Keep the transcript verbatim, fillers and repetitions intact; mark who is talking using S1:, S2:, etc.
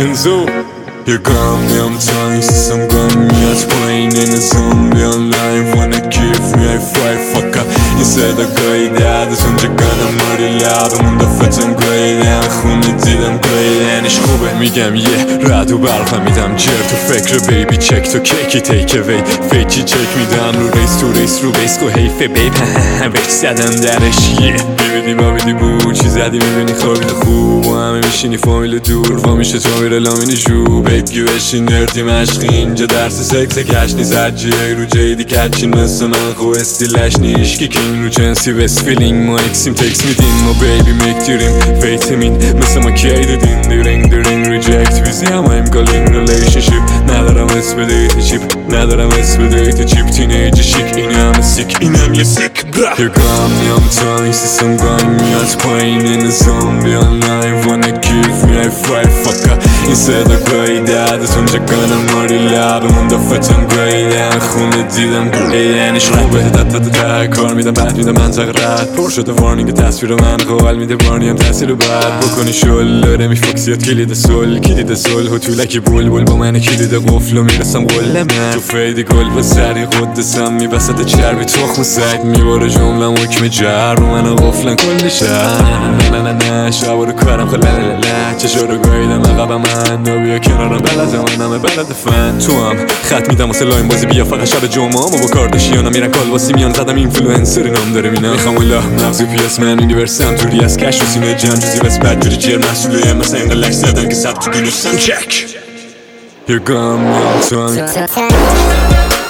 S1: انزو یه گام میام تا این سیستم گام میاد پایین این زومبی آنلاین وانه کیف میای فای فاکا این صدا گایده از اونجا گانم ماری لبمون دفتم گایدن خونه دیدم گایدنش خوبه میگم یه رد و برقم میدم جرت و فکر بیبی چک تو کیکی تیک اوی فیکی چک میدم رو ریس تو ریس رو بیس کو حیفه بیب بهش زدم درش یه بیبیدی بابیدی بو چی زدی میبینی خوابید خوب و همه میشینی فامیل دور و میشه تو میره لامینی جو بیب گی بشین نردی مشقی اینجا درس سکس کش نیز هرجیه رو جیدی کچین مثل من خو استیلش نیشکی کین رو جنسی بس فیلینگ ما اکسیم تکس میدین ما بیبی میکتیریم ویتمین مثل ما کی دیدین دیرینگ دیرینگ ریجکت ویزی هم هم گالینگ ریلیشنشیپ ندارم اسم دیت چیپ ندارم اسم دیت چیپ تینیج شیک این هم سیک این هم یه سیک یه گام میام تا این سیستم گام میاد پایین این زومبی آنلاین وانه کیف میای فای فاکا این صدا گایده از اونجا گانم ماری لبمون دفتم گایدن خونه دیدم گایدنش خوبه داد داد داد کار میدم بعد میدم منطق رد پر شده وارنینگ تصویر من قوال میده وارنی هم تاثیر بعد بکنی شل داره میفاکسیات کلید سل کلید سل هتولکی بول بول با من کلید قفل و میرسم قله من تو فیدی گل با سری قدسم میبسد چربی تخم سگ میباره جملم حکم جر رو من قفلن کلی شهر نه نه نه نه شبا رو کارم خلا لا لا چشا رو گایدم عقب من نو بیا کنارم بلد منمه بلد فن تو هم خط میدم واسه لاین بازی بیا فقط شب جمعه ما با کاردشیانا میرن کال واسه میان زدم اینفلوئنسر نام داره مینا میخوام الله مغزی پیاس من یونیورسم توری از کش و سینه جمع جزی بس بد جوری جر مسئوله مثلا این لک زدم که سب تو گینوستم چک یه گام میام تو